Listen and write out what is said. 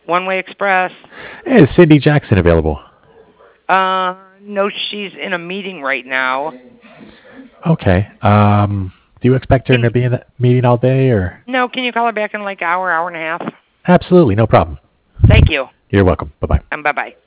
One Way Express. Is Cindy Jackson available? No, she's in a meeting right now. Okay. Do you expect her Can to be in that meeting all day, or? no, can you call her back in like hour and a half? Absolutely, no problem. Thank you. You're welcome. Bye bye. Bye bye.